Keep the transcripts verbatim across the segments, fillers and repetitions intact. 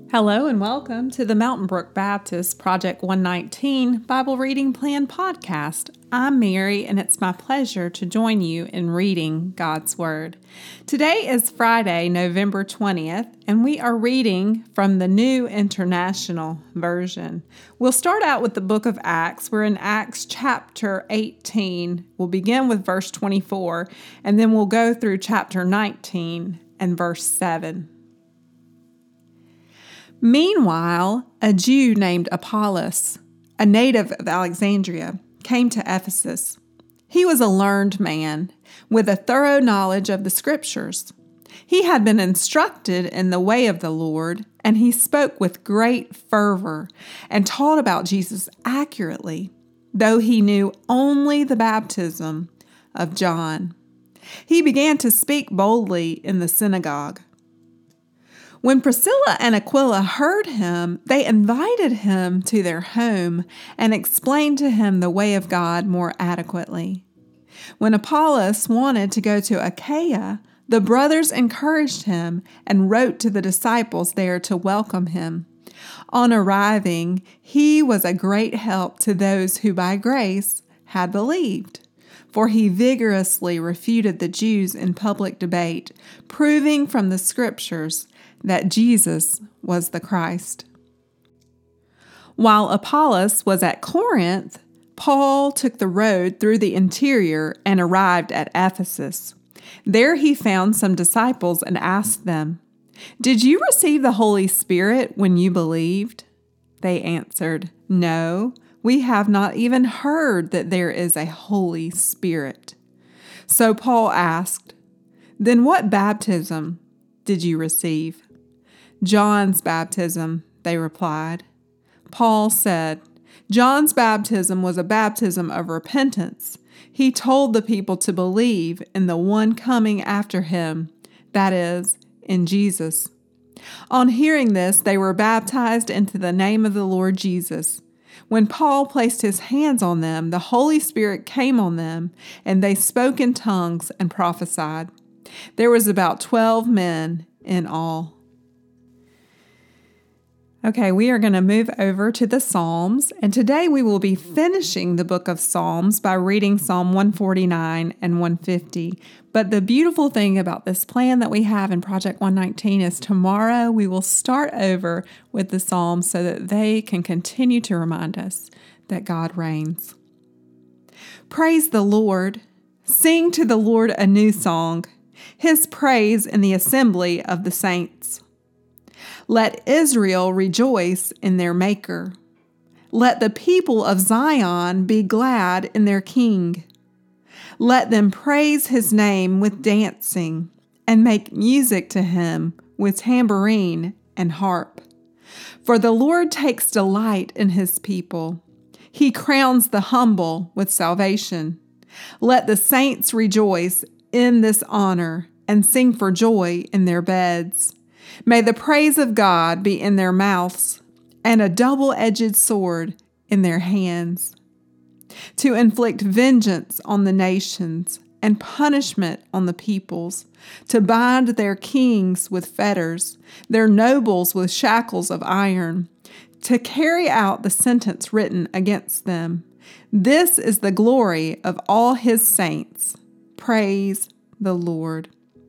Hello and welcome to the Mountain Brook Baptist Project one nineteen Bible Reading Plan podcast. I'm Mary, and it's my pleasure to join you in reading God's Word. Today is Friday, November twentieth, and we are reading from the New International Version. We'll start out with the book of Acts. We're in Acts chapter eighteen. We'll begin with verse twenty-four, and then we'll go through chapter nineteen and verse seven. Meanwhile, a Jew named Apollos, a native of Alexandria, came to Ephesus. He was a learned man with a thorough knowledge of the Scriptures. He had been instructed in the way of the Lord, and he spoke with great fervor and taught about Jesus accurately, though he knew only the baptism of John. He began to speak boldly in the synagogue. When Priscilla and Aquila heard him, they invited him to their home and explained to him the way of God more adequately. When Apollos wanted to go to Achaia, the brothers encouraged him and wrote to the disciples there to welcome him. On arriving, he was a great help to those who by grace had believed, for he vigorously refuted the Jews in public debate, proving from the Scriptures that Jesus was the Christ. While Apollos was at Corinth, Paul took the road through the interior and arrived at Ephesus. There he found some disciples and asked them, "Did you receive the Holy Spirit when you believed?" They answered, "No, we have not even heard that there is a Holy Spirit." So Paul asked, "Then what baptism did you receive?" "John's baptism," they replied. Paul said, "John's baptism was a baptism of repentance. He told the people to believe in the one coming after him, that is, in Jesus." On hearing this, they were baptized into the name of the Lord Jesus. When Paul placed his hands on them, the Holy Spirit came on them, and they spoke in tongues and prophesied. There was about twelve men in all. Okay, we are going to move over to the Psalms, and today we will be finishing the book of Psalms by reading Psalm one forty-nine and one fifty. But the beautiful thing about this plan that we have in Project one nineteen is tomorrow we will start over with the Psalms so that they can continue to remind us that God reigns. Praise the Lord. Sing to the Lord a new song, His praise in the assembly of the saints. Let Israel rejoice in their Maker. Let the people of Zion be glad in their King. Let them praise His name with dancing and make music to Him with tambourine and harp. For the Lord takes delight in His people. He crowns the humble with salvation. Let the saints rejoice in this honor and sing for joy in their beds. May the praise of God be in their mouths and a double-edged sword in their hands, to inflict vengeance on the nations and punishment on the peoples, to bind their kings with fetters, their nobles with shackles of iron, to carry out the sentence written against them. This is the glory of all His saints. Praise the Lord.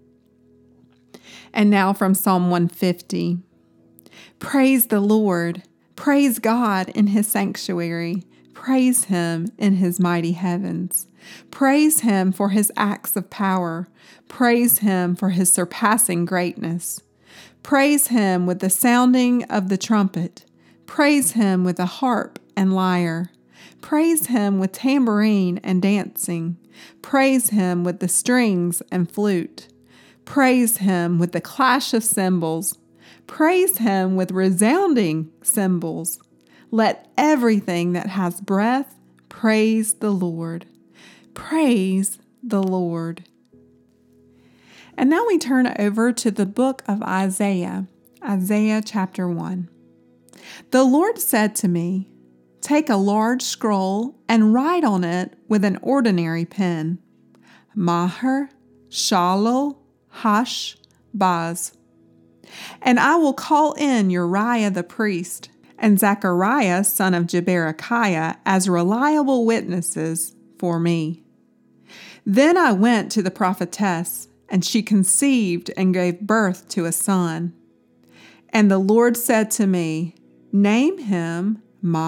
And now from Psalm one fifty. Praise the Lord. Praise God in His sanctuary. Praise Him in His mighty heavens. Praise Him for His acts of power. Praise Him for His surpassing greatness. Praise Him with the sounding of the trumpet. Praise Him with the harp and lyre. Praise Him with tambourine and dancing. Praise Him with the strings and flute. Praise Him with the clash of cymbals. Praise Him with resounding cymbals. Let everything that has breath praise the Lord. Praise the Lord. And now we turn over to the book of Isaiah, Isaiah chapter one. The Lord said to me, "Take a large scroll and write on it with an ordinary pen, Maher Shalal Hash Baz. And I will call in Uriah the priest and Zechariah son of Jeberechiah as reliable witnesses for me. Then I went to the prophetess, and she conceived and gave birth to a son. And the Lord said to me, Name him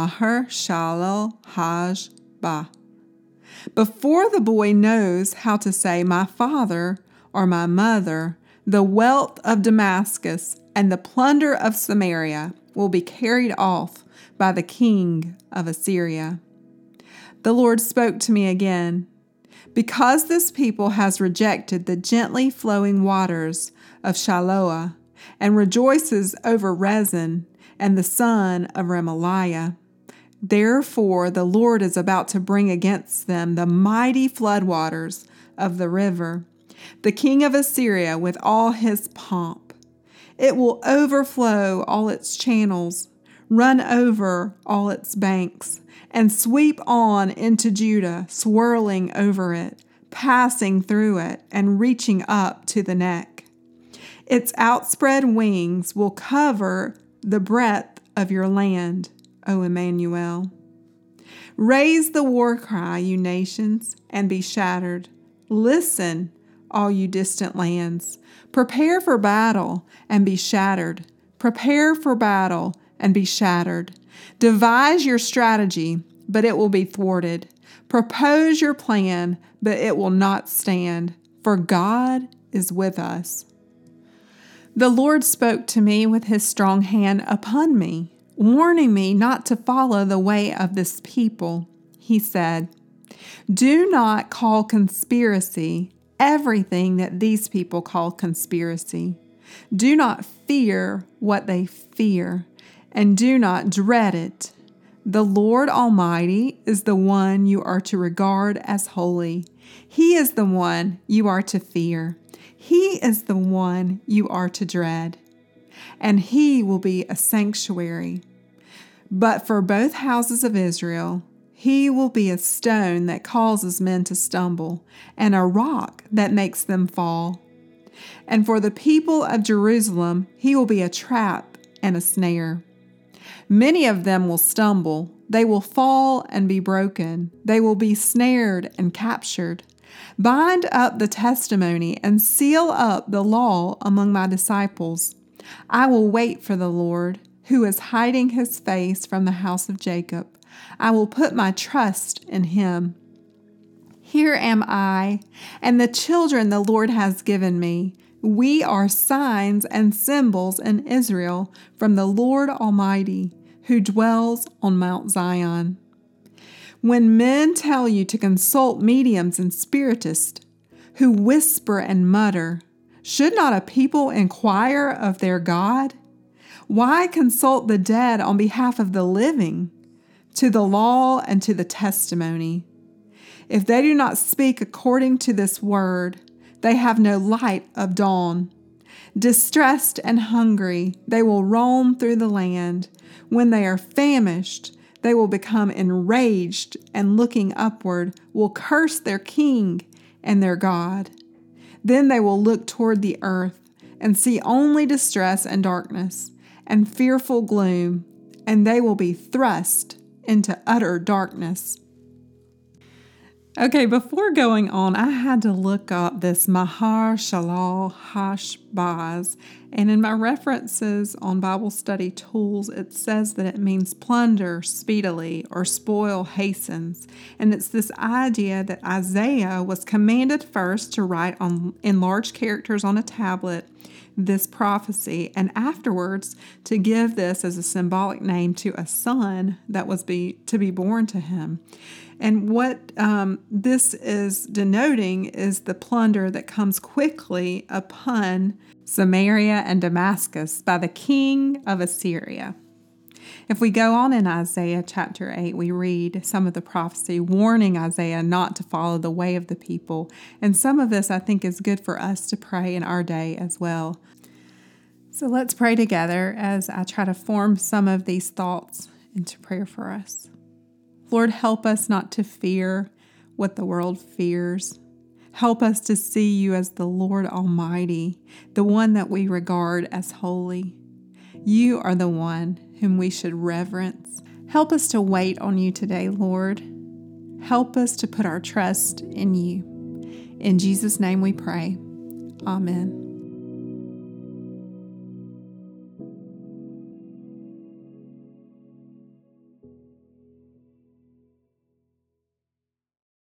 Maher-shalal-hash-ba. Before the boy knows how to say my father or my mother, the wealth of Damascus and the plunder of Samaria will be carried off by the king of Assyria. The Lord spoke to me again. Because this people has rejected the gently flowing waters of Shiloah and rejoices over Rezin and the son of Remaliah, therefore the Lord is about to bring against them the mighty floodwaters of the river, the king of Assyria with all his pomp. It will overflow all its channels, run over all its banks, and sweep on into Judah, swirling over it, passing through it, and reaching up to the neck. Its outspread wings will cover the breadth of your land, O Emmanuel. Raise the war cry, you nations, and be shattered. Listen, all you distant lands. Prepare for battle and be shattered. Prepare for battle and be shattered. Devise your strategy, but it will be thwarted. Propose your plan, but it will not stand, for God is with us. The Lord spoke to me with his strong hand upon me, warning me not to follow the way of this people. He said, Do not call conspiracy everything that these people call conspiracy. Do not fear what they fear, and do not dread it. The Lord Almighty is the one you are to regard as holy. He is the one you are to fear. He is the one you are to dread. And he will be a sanctuary. But for both houses of Israel, he will be a stone that causes men to stumble, and a rock that makes them fall. And for the people of Jerusalem, he will be a trap and a snare. Many of them will stumble. They will fall and be broken. They will be snared and captured. Bind up the testimony and seal up the law among my disciples. I will wait for the Lord, who is hiding his face from the house of Jacob. I will put my trust in him. Here am I, and the children the Lord has given me. We are signs and symbols in Israel from the Lord Almighty, who dwells on Mount Zion. When men tell you to consult mediums and spiritists, who whisper and mutter, should not a people inquire of their God? Why consult the dead on behalf of the living? To the law and to the testimony. If they do not speak according to this word, they have no light of dawn. Distressed and hungry, they will roam through the land. When they are famished, they will become enraged, and looking upward, will curse their king and their God. Then they will look toward the earth and see only distress and darkness and fearful gloom, and they will be thrust into utter darkness. Okay, before going on, I had to look up this Maher-shalal-hash-baz, and in my references on Bible study tools, it says that it means plunder speedily or spoil hastens. And it's this idea that Isaiah was commanded first to write on in large characters on a tablet this prophecy, and afterwards to give this as a symbolic name to a son that was be to be born to him. And what um, this is denoting is the plunder that comes quickly upon Samaria and Damascus by the king of Assyria. If we go on in Isaiah chapter eight, we read some of the prophecy warning Isaiah not to follow the way of the people. And some of this I think is good for us to pray in our day as well. So let's pray together as I try to form some of these thoughts into prayer for us. Lord, help us not to fear what the world fears. Help us to see you as the Lord Almighty, the one that we regard as holy. You are the one whom we should reverence. Help us to wait on you today, Lord. Help us to put our trust in you. In Jesus' name we pray. Amen.